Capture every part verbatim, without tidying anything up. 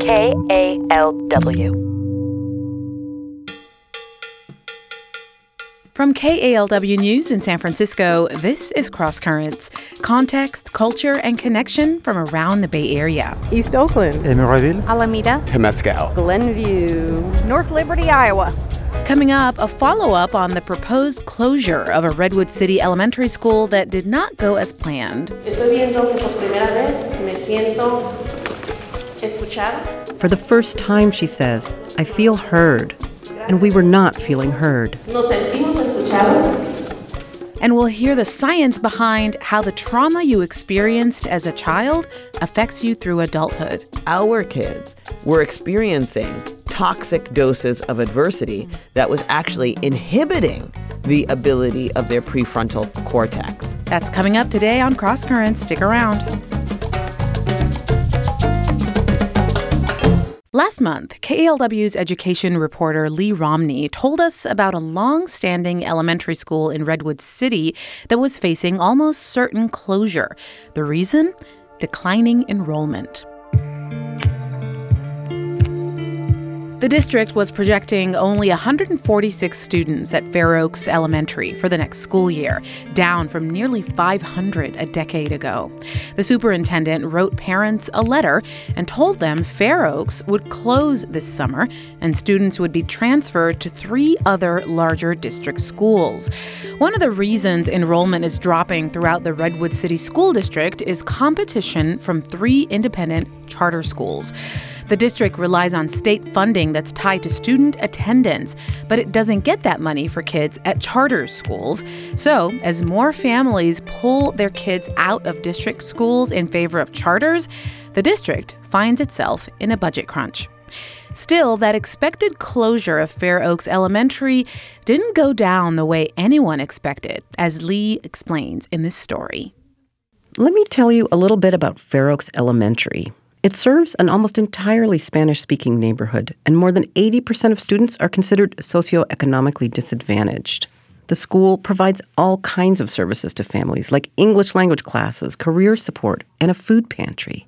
K A L W. From K A L W News in San Francisco, this is Cross Currents. Context, culture, and connection from around the Bay Area. East Oakland, Emeryville, Alameda, Temescal, Glenview, North Liberty, Iowa. Coming up, a follow-up on the proposed closure of a Redwood City elementary school that did not go as planned. Estoy viendo que por primera vez me siento escuchada. For the first time, she says, I feel heard. And we were not feeling heard. Nos sentimos escuchadas. And we'll hear the science behind how the trauma you experienced as a child affects you through adulthood. Our kids were experiencing toxic doses of adversity that was actually inhibiting the ability of their prefrontal cortex. That's coming up today on Cross Currents. Stick around. Last month, K A L W's education reporter Lee Romney told us about a long-standing elementary school in Redwood City that was facing almost certain closure. The reason? Declining enrollment. The district was projecting only one hundred forty-six students at Fair Oaks Elementary for the next school year, down from nearly five hundred a decade ago. The superintendent wrote parents a letter and told them Fair Oaks would close this summer and students would be transferred to three other larger district schools. One of the reasons enrollment is dropping throughout the Redwood City School District is competition from three independent charter schools. The district relies on state funding that's tied to student attendance, but it doesn't get that money for kids at charter schools. So, as more families pull their kids out of district schools in favor of charters, the district finds itself in a budget crunch. Still, that expected closure of Fair Oaks Elementary didn't go down the way anyone expected, as Lee explains in this story. Let me tell you a little bit about Fair Oaks Elementary. It serves an almost entirely Spanish-speaking neighborhood, and more than eighty percent of students are considered socioeconomically disadvantaged. The school provides all kinds of services to families, like English language classes, career support, and a food pantry.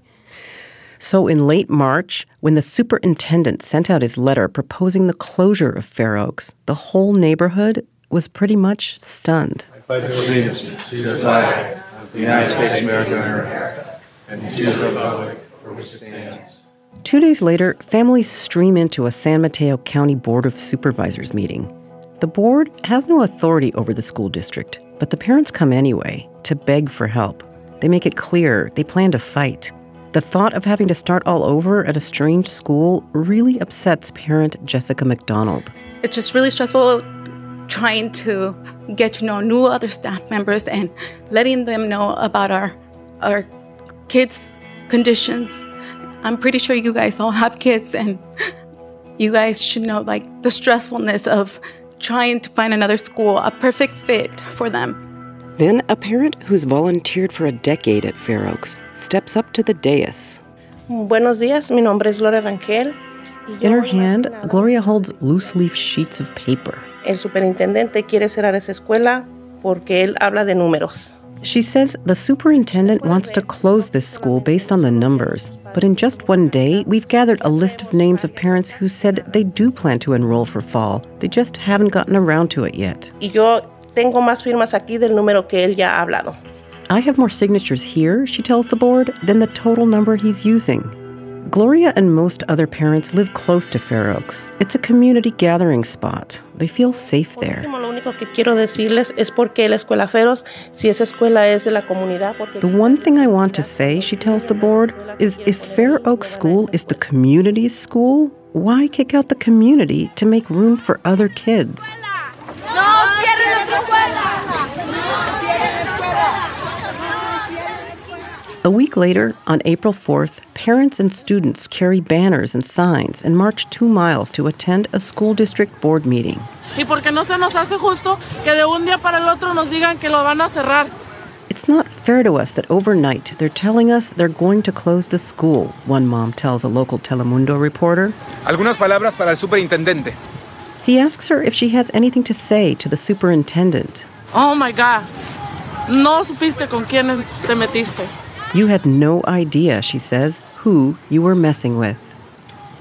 So in late March, when the superintendent sent out his letter proposing the closure of Fair Oaks, the whole neighborhood was pretty much stunned. I pledge allegiance to the flag of the United States of America and to the republic for which it stands. Two days later, families stream into a San Mateo County Board of Supervisors meeting. The board has no authority over the school district, but the parents come anyway to beg for help. They make it clear they plan to fight. The thought of having to start all over at a strange school really upsets parent Jessica McDonald. It's just really stressful trying to get to know new other staff members and letting them know about our our kids' conditions. I'm pretty sure you guys all have kids, and you guys should know like the stressfulness of trying to find another school, a perfect fit for them. Then a parent who's volunteered for a decade at Fair Oaks steps up to the dais. Buenos días, mi nombre es Gloria Rangel. In her hand, Gloria holds loose-leaf sheets of paper. El superintendente quiere cerrar esa escuela porque él habla de números. She says the superintendent wants to close this school based on the numbers. But in just one day, we've gathered a list of names of parents who said they do plan to enroll for fall. They just haven't gotten around to it yet. Y yo tengo más firmas aquí del número que él ya ha hablado. I have more signatures here, she tells the board, than the total number he's using. Gloria and most other parents live close to Fair Oaks. It's a community gathering spot. They feel safe there. The one thing I want to say, she tells the board, is if Fair Oaks School is the community's school, why kick out the community to make room for other kids? A week later, on April fourth, parents and students carry banners and signs and march two miles to attend a school district board meeting. It's not fair to us that overnight they're telling us they're going to close the school, one mom tells a local Telemundo reporter. Algunas palabras para el superintendente. He asks her if she has anything to say to the superintendent. Oh my God. No supiste con quién te metiste. You had no idea, she says, who you were messing with.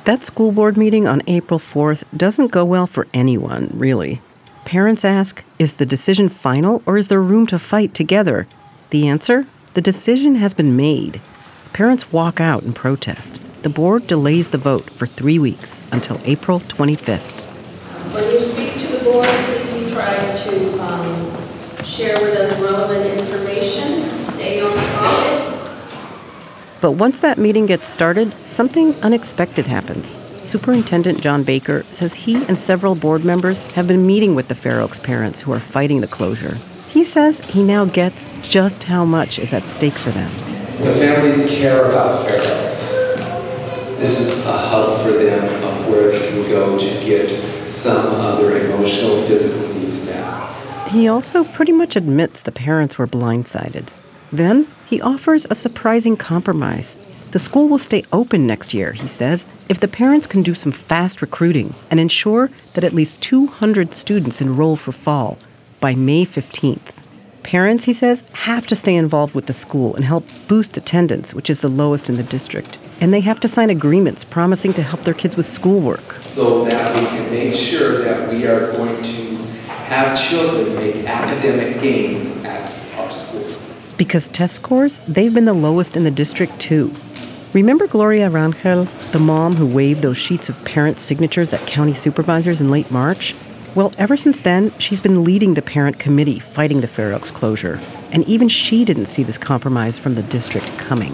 That school board meeting on April fourth doesn't go well for anyone, really. Parents ask, is the decision final or is there room to fight together? The answer? The decision has been made. Parents walk out and protest. The board delays the vote for three weeks until April twenty-fifth. When you speak to the board, please try to um, share with us relevant information, stay on topic. But once that meeting gets started, something unexpected happens. Superintendent John Baker says he and several board members have been meeting with the Fair Oaks parents who are fighting the closure. He says he now gets just how much is at stake for them. The families care about Fair Oaks. This is a hub for them of where they can go to get some other emotional, physical needs met. He also pretty much admits the parents were blindsided. Then he offers a surprising compromise. The school will stay open next year, he says, if the parents can do some fast recruiting and ensure that at least two hundred students enroll for fall by May fifteenth. Parents, he says, have to stay involved with the school and help boost attendance, which is the lowest in the district. And they have to sign agreements promising to help their kids with schoolwork. So that we can make sure that we are going to have children make academic gains at our schools. Because test scores, they've been the lowest in the district, too. Remember Gloria Rangel, the mom who waved those sheets of parent signatures at county supervisors in late March? Well, ever since then, she's been leading the parent committee fighting the Fair Oaks closure. And even she didn't see this compromise from the district coming.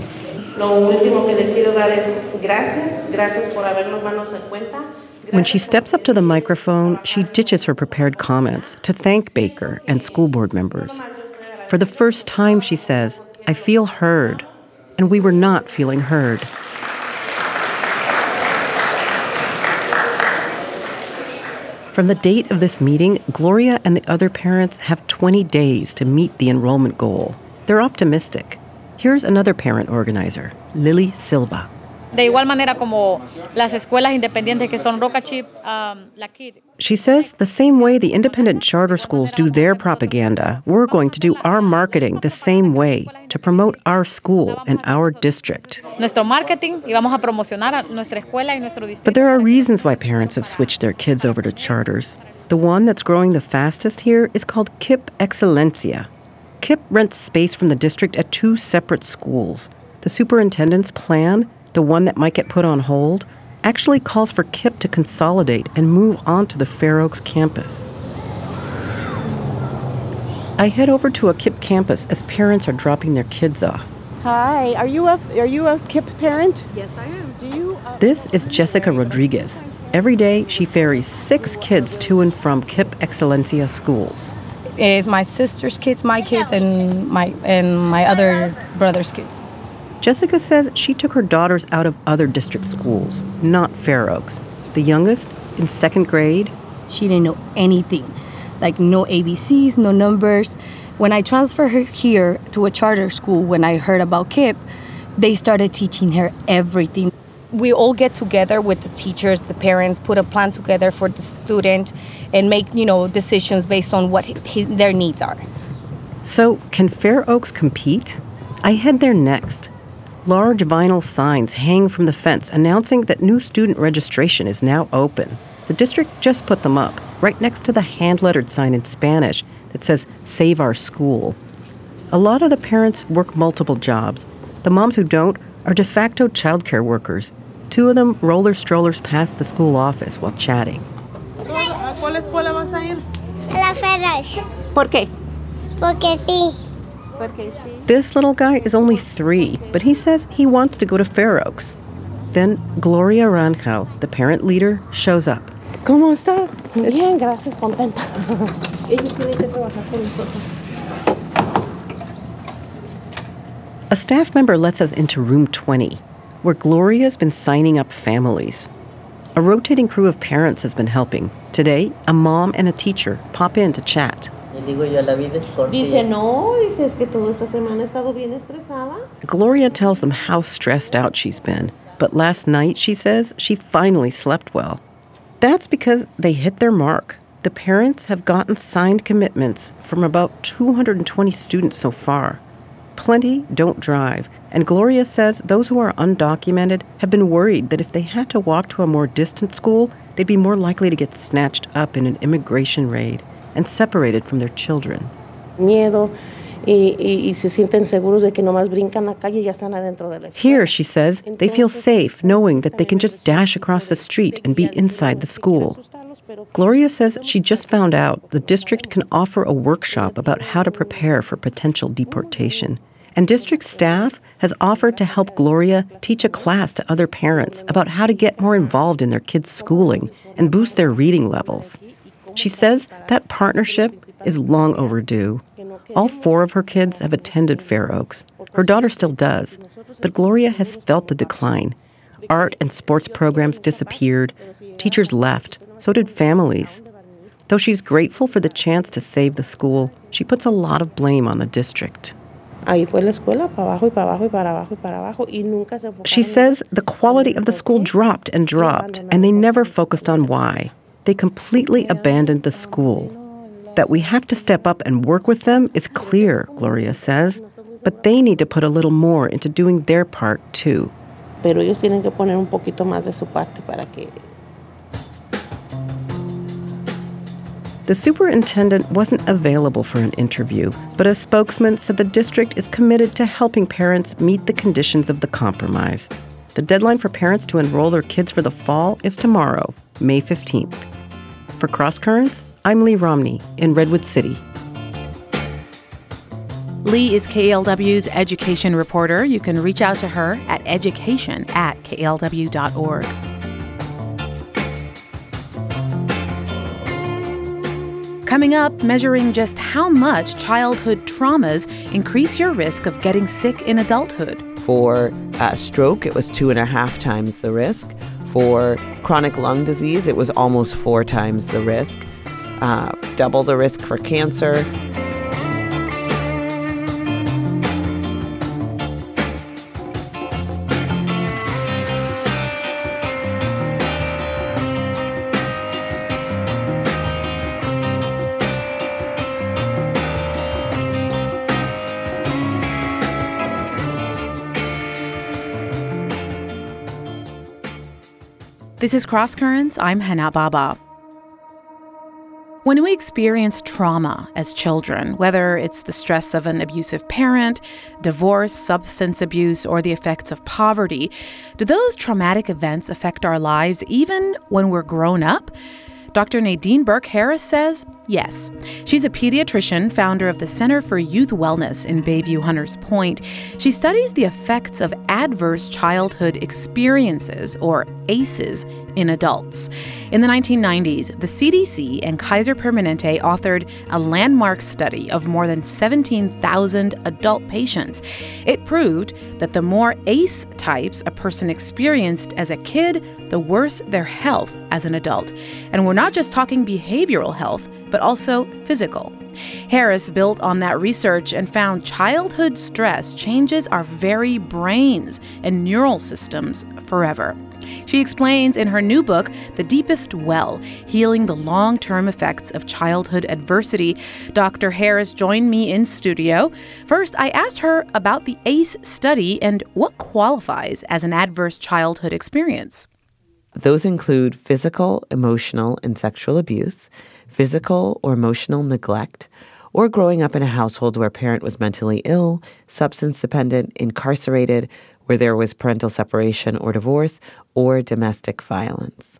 When she steps up to the microphone, she ditches her prepared comments to thank Baker and school board members. For the first time, she says, I feel heard. And we were not feeling heard. From the date of this meeting, Gloria and the other parents have twenty days to meet the enrollment goal. They're optimistic. Here's another parent organizer, Lily Silva. De igual manera como las escuelas independientes que son Roca Chip, um, La Kid. She says the same way the independent charter schools do their propaganda, we're going to do our marketing the same way to promote our school and our district. Nuestro marketing y vamos a promocionar a nuestra escuela y nuestro distrito. But there are reasons why parents have switched their kids over to charters. The one that's growing the fastest here is called K I P Excelencia. K I P rents space from the district at two separate schools. The superintendent's plan, the one that might get put on hold, actually calls for K I P to consolidate and move on to the Fair Oaks campus. I head over to a K I P campus as parents are dropping their kids off. Hi, are you a are you a K I P parent? Yes, I am. Do you? Uh, this is Jessica Rodriguez. Every day, she ferries six kids to and from K I P Excelencia schools. It's my sister's kids, my kids, and my and my other brother's kids. Jessica says she took her daughters out of other district schools, not Fair Oaks. The youngest, in second grade. She didn't know anything, like no A B Cs, no numbers. When I transferred her here to a charter school, when I heard about K I P, they started teaching her everything. We all get together with the teachers, the parents, put a plan together for the student and make, you know, decisions based on what his, their needs are. So, can Fair Oaks compete? I head there next. Large vinyl signs hang from the fence announcing that new student registration is now open. The district just put them up, right next to the hand-lettered sign in Spanish that says, Save Our School. A lot of the parents work multiple jobs. The moms who don't are de facto childcare workers. Two of them roll their strollers past the school office while chatting. ¿A cuál escuela vas a ir? La Fair Oaks. ¿Por qué? Porque sí. This little guy is only three, but he says he wants to go to Fair Oaks. Then Gloria Rangel, the parent leader, shows up. ¿Cómo está? Bien, gracias, contenta. Ellos tienen que trabajar con nosotros. A staff member lets us into room twenty, where Gloria's been signing up families. A rotating crew of parents has been helping. Today, a mom and a teacher pop in to chat. Dice, no, dice, es que toda esta semana he estado bien estresada. Gloria tells them how stressed out she's been. But last night, she says, she finally slept well. That's because they hit their mark. The parents have gotten signed commitments from about two hundred twenty students so far. plenty don't drive, and Gloria says those who are undocumented have been worried that if they had to walk to a more distant school, they'd be more likely to get snatched up in an immigration raid and separated from their children. Miedo. Here, she says, they feel safe knowing that they can just dash across the street and be inside the school. Gloria says she just found out the district can offer a workshop about how to prepare for potential deportation. And district staff has offered to help Gloria teach a class to other parents about how to get more involved in their kids' schooling and boost their reading levels. She says that partnership is long overdue. All four of her kids have attended Fair Oaks. Her daughter still does, but Gloria has felt the decline. Art and sports programs disappeared. Teachers left. So did families. Though she's grateful for the chance to save the school, she puts a lot of blame on the district. She says the quality of the school dropped and dropped, and they never focused on why. They completely abandoned the school. That we have to step up and work with them is clear, Gloria says, but they need to put a little more into doing their part, too. The superintendent wasn't available for an interview, but a spokesman said the district is committed to helping parents meet the conditions of the compromise. The deadline for parents to enroll their kids for the fall is tomorrow, May fifteenth. For Cross Currents, I'm Lee Romney in Redwood City. Lee is K L W's education reporter. You can reach out to her at education at K L W dot org. Coming up, measuring just how much childhood traumas increase your risk of getting sick in adulthood. For uh, stroke, it was two and a half times the risk. For chronic lung disease, it was almost four times the risk. Uh, double the risk for cancer. This is Cross Currents. I'm Hana Baba. When we experience trauma as children, whether it's the stress of an abusive parent, divorce, substance abuse, or the effects of poverty, do those traumatic events affect our lives even when we're grown up? Doctor Nadine Burke-Harris says yes. She's a pediatrician, founder of the Center for Youth Wellness in Bayview Hunters Point. She studies the effects of adverse childhood experiences, or A C Es, in adults. In the nineteen nineties, the C D C and Kaiser Permanente authored a landmark study of more than seventeen thousand adult patients. It proved that the more A C E types a person experienced as a kid, the worse their health as an adult. And we're not just talking behavioral health, but also physical. Harris built on that research and found childhood stress changes our very brains and neural systems forever. She explains in her new book, The Deepest Well, Healing the Long-Term Effects of Childhood Adversity. Doctor Harris joined me in studio. First, I asked her about the A C E study and what qualifies as an adverse childhood experience. Those include physical, emotional, and sexual abuse, physical or emotional neglect, or growing up in a household where a parent was mentally ill, substance dependent, incarcerated, where there was parental separation or divorce, or domestic violence.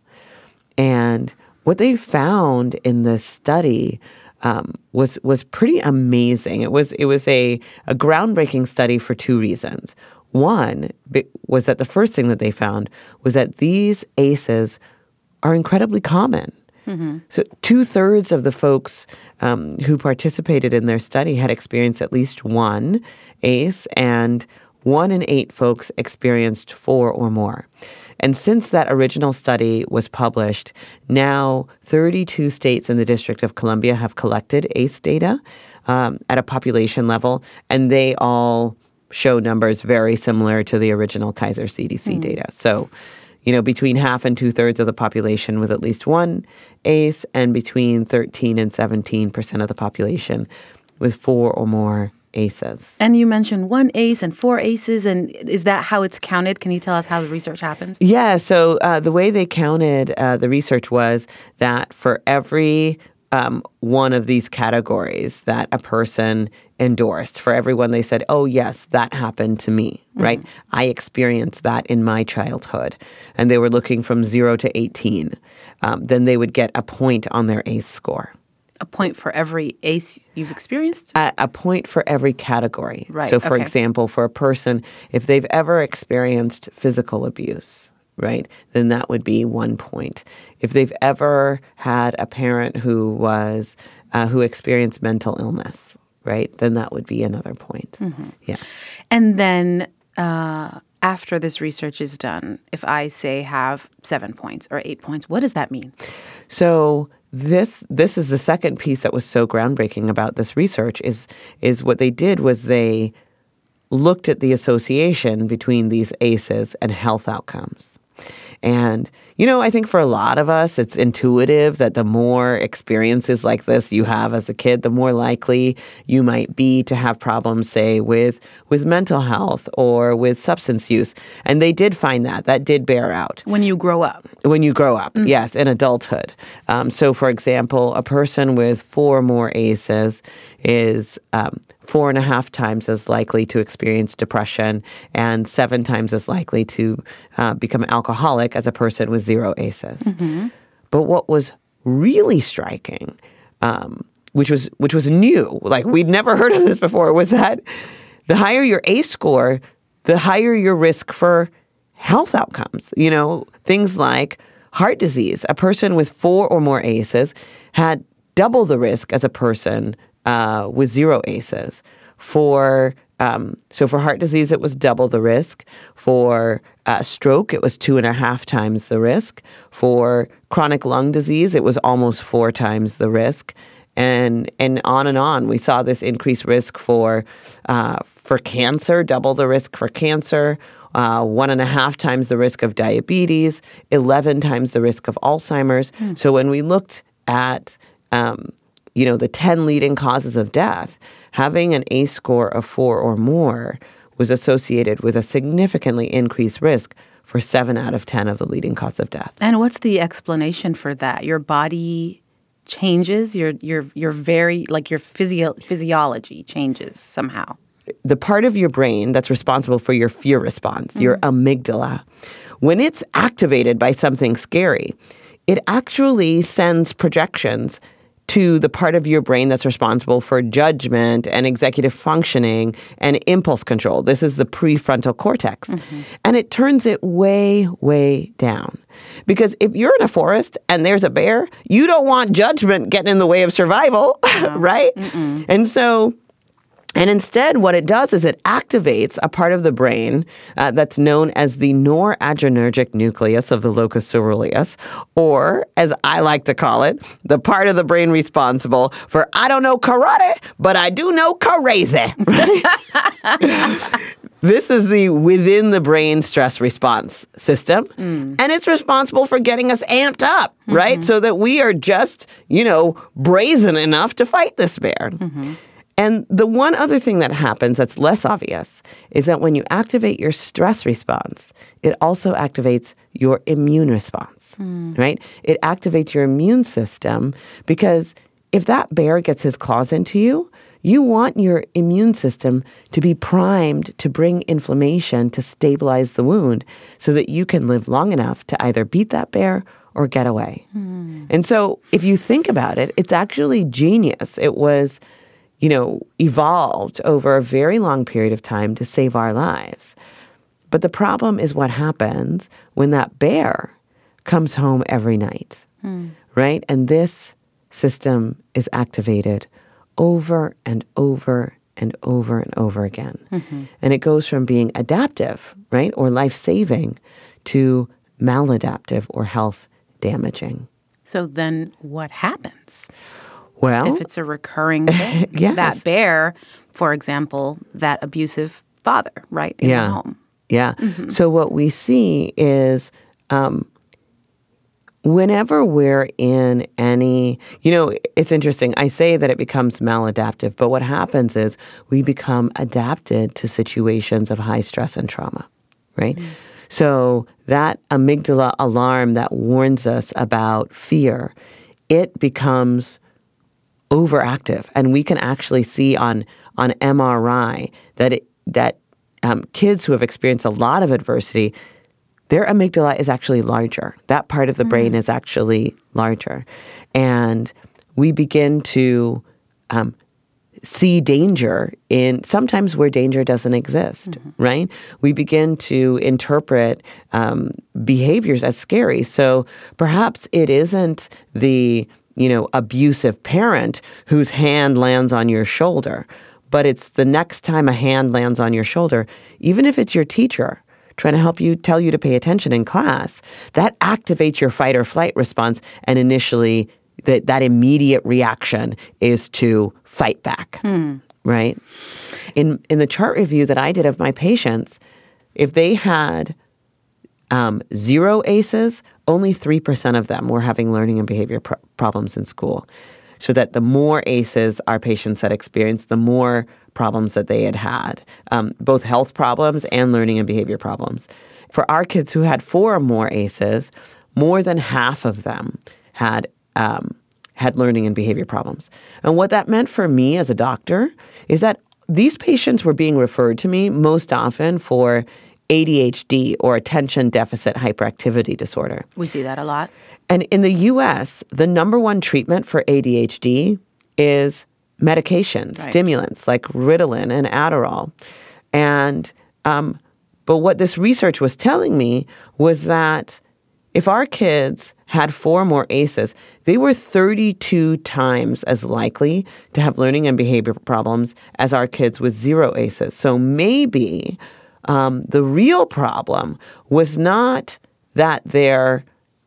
And what they found in this study um, was was pretty amazing. It was it was a, a groundbreaking study for two reasons. One was that the first thing that they found was that these A C Es are incredibly common. Mm-hmm. So two-thirds of the folks um, who participated in their study had experienced at least one A C E, and one in eight folks experienced four or more. And since that original study was published, now thirty-two states in the District of Columbia have collected A C E data um, at a population level, and they all show numbers very similar to the original Kaiser C D C mm. data. So, you know, between half and two-thirds of the population with at least one A C E, and between thirteen and seventeen percent of the population with four or more ACEs. And you mentioned one ACE and four ACEs, and is that how it's counted? Can you tell us how the research happens? Yeah, so uh, the way they counted uh, the research was that for every um, one of these categories that a person endorsed, for everyone they said, oh, yes, that happened to me, mm-hmm. right? I experienced that in my childhood. And they were looking from zero to eighteen. Um, then they would get a point on their ACE score. A point for every ACE you've experienced? A, a point for every category. Right. So, for okay. example, for a person, if they've ever experienced physical abuse, right, then that would be one point. If they've ever had a parent who was uh, who experienced mental illness, right, then that would be another point. Mm-hmm. Yeah. And then uh, after this research is done, if I say have seven points or eight points, what does that mean? So this this is the second piece that was so groundbreaking about this research is is what they did was they looked at the association between these ACEs and health outcomes. And, you know, I think for a lot of us, it's intuitive that the more experiences like this you have as a kid, the more likely you might be to have problems, say, with with mental health or with substance use. And they did find that. That did bear out. When you grow up. When you grow up, Mm-hmm. yes, in adulthood. Um, so, for example, a person with four more ACEs is um, four and a half times as likely to experience depression and seven times as likely to uh, become alcoholic as a person with zero ACEs. Mm-hmm. But what was really striking, um, which was which was new, like we'd never heard of this before, was that the higher your ACE score, the higher your risk for health outcomes. You know, things like heart disease. A person with four or more ACEs had double the risk as a person uh, with zero ACEs. For um, so for heart disease, it was double the risk. For uh, stroke, it was two and a half times the risk. For chronic lung disease, it was almost four times the risk. And and on and on, we saw this increased risk for uh, for cancer, double the risk for cancer. Uh, one and a half times the risk of diabetes, eleven times the risk of Alzheimer's. Mm. So when we looked at, um, you know, the ten leading causes of death, having an ACE score of four or more was associated with a significantly increased risk for seven out of ten of the leading causes of death. And what's the explanation for that? Your body changes, your your your very like your physio- physiology changes somehow. The part of your brain that's responsible for your fear response, mm-hmm. your amygdala, when it's activated by something scary, it actually sends projections to the part of your brain that's responsible for judgment and executive functioning and impulse control. This is the prefrontal cortex. Mm-hmm. And it turns it way, way down. Because if you're in a forest and there's a bear, you don't want judgment getting in the way of survival, no. right? Mm-mm. And so... And instead, what it does is it activates a part of the brain uh, that's known as the noradrenergic nucleus of the locus ceruleus, or, as I like to call it, the part of the brain responsible for, I don't know karate, but I do know crazy. This is the within the brain stress response system, mm. and it's responsible for getting us amped up, mm-hmm. right? So that we are just, you know, brazen enough to fight this bear. Mm-hmm. And the one other thing that happens that's less obvious is that when you activate your stress response, it also activates your immune response, mm. right? It activates your immune system because if that bear gets his claws into you, you want your immune system to be primed to bring inflammation to stabilize the wound so that you can live long enough to either beat that bear or get away. Mm. And so if you think about it, it's actually genius. It was... you know, evolved over a very long period of time to save our lives. But the problem is what happens when that bear comes home every night, mm. right? And this system is activated over and over and over and over again. Mm-hmm. And it goes from being adaptive, right, or life-saving to maladaptive or health-damaging. So then what happens? Well, if it's a recurring thing, yes. that bear, for example, that abusive father, right, in yeah. the home. Yeah. Mm-hmm. So what we see is um, whenever we're in any, you know, it's interesting. I say that it becomes maladaptive, but what happens is we become adapted to situations of high stress and trauma, right? Mm. So that amygdala alarm that warns us about fear, it becomes overactive. And we can actually see on, on M R I that it, that um, kids who have experienced a lot of adversity, their amygdala is actually larger. That part of the mm-hmm. brain is actually larger. And we begin to um, see danger in sometimes where danger doesn't exist, mm-hmm. right? We begin to interpret um, behaviors as scary. So perhaps it isn't the, you know, abusive parent whose hand lands on your shoulder, but it's the next time a hand lands on your shoulder, even if it's your teacher trying to help you, tell you to pay attention in class, that activates your fight or flight response. And initially, that that immediate reaction is to fight back, hmm. right? In in the chart review that I did of my patients, if they had um, zero A C Es, only three percent of them were having learning and behavior pro- problems in school. So that the more A C Es our patients had experienced, the more problems that they had had, um, both health problems and learning and behavior problems. For our kids who had four or more A C Es, more than half of them had um, had learning and behavior problems. And what that meant for me as a doctor is that these patients were being referred to me most often for A D H D or attention deficit hyperactivity disorder. We see that a lot. And in the U S, the number one treatment for A D H D is medications, right. stimulants like Ritalin and Adderall. And um, but what this research was telling me was that if our kids had four more A C Es, they were thirty-two times as likely to have learning and behavior problems as our kids with zero A C Es. So maybe um, the real problem was not that they're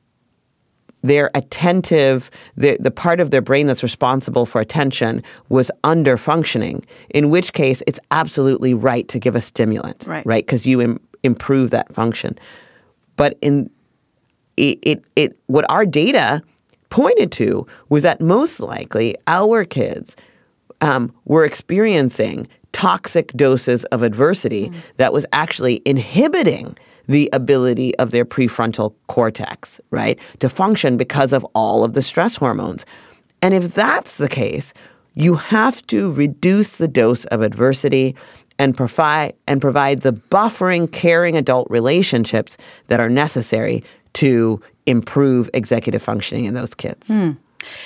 Their attentive, the, the part of their brain that's responsible for attention was under functioning, in which case it's absolutely right to give a stimulant, right? Right, because you im- improve that function. But in it, it, it, what our data pointed to was that most likely our kids um, were experiencing toxic doses of adversity mm. that was actually inhibiting the ability of their prefrontal cortex, right, to function because of all of the stress hormones. And if that's the case, you have to reduce the dose of adversity and provide and provide the buffering, caring adult relationships that are necessary to improve executive functioning in those kids. Mm.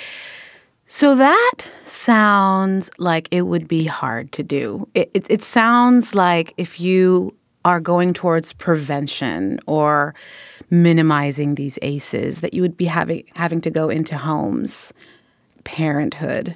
So that sounds like it would be hard to do. It, it, it sounds like if you are going towards prevention or minimizing these A C Es, that you would be having having to go into homes, parenthood,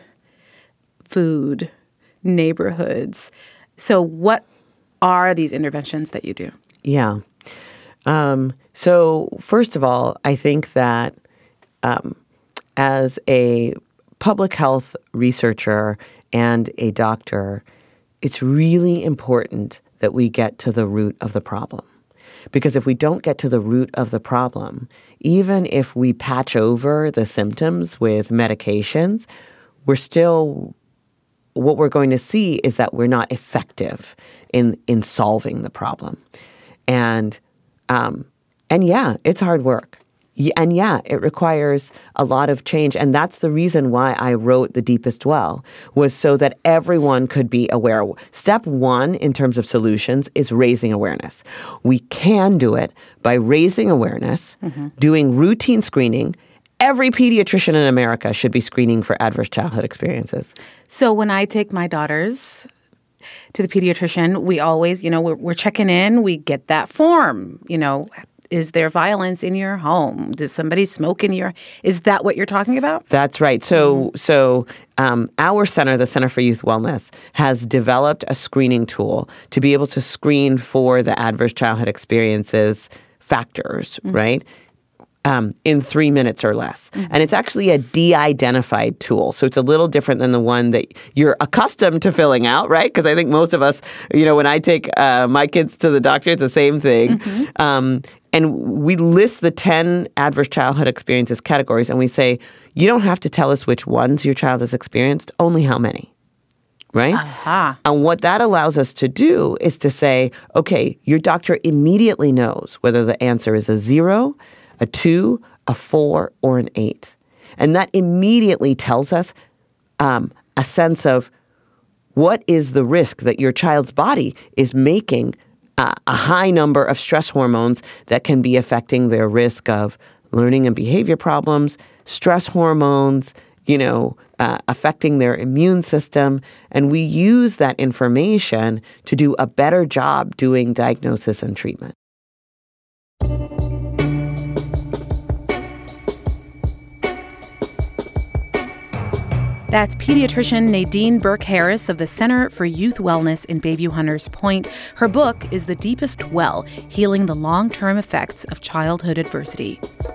food, neighborhoods. So what are these interventions that you do? Yeah. Um, so first of all, I think that um, as a public health researcher and a doctor, it's really important that we get to the root of the problem. Because if we don't get to the root of the problem, even if we patch over the symptoms with medications, we're still, what we're going to see is that we're not effective in, in solving the problem. And, um, and yeah, it's hard work. And yeah, it requires a lot of change. And that's the reason why I wrote The Deepest Well, was so that everyone could be aware. Step one in terms of solutions is raising awareness. We can do it by raising awareness, mm-hmm. doing routine screening. Every pediatrician in America should be screening for adverse childhood experiences. So when I take my daughters to the pediatrician, we always, you know, we're, we're checking in. We get that form, you know. Is there violence in your home? Does somebody smoke in your? Is that what you're talking about? That's right. So, mm-hmm. so um, our center, the Center for Youth Wellness, has developed a screening tool to be able to screen for the adverse childhood experiences factors, mm-hmm. right? Um, in three minutes or less. Mm-hmm. And it's actually a de-identified tool. So it's a little different than the one that you're accustomed to filling out, right? Because I think most of us, you know, when I take uh, my kids to the doctor, it's the same thing. Mm-hmm. Um, And we list the ten adverse childhood experiences categories, and we say, you don't have to tell us which ones your child has experienced, only how many. Right? Uh-huh. And what that allows us to do is to say, okay, your doctor immediately knows whether the answer is a zero, a two, a four, or an eight. And that immediately tells us um, a sense of what is the risk that your child's body is making uh, a high number of stress hormones that can be affecting their risk of learning and behavior problems, stress hormones, you know, uh, affecting their immune system. And we use that information to do a better job doing diagnosis and treatment. That's pediatrician Nadine Burke-Harris of the Center for Youth Wellness in Bayview Hunters Point. Her book is The Deepest Well, Healing the Long-Term Effects of Childhood Adversity.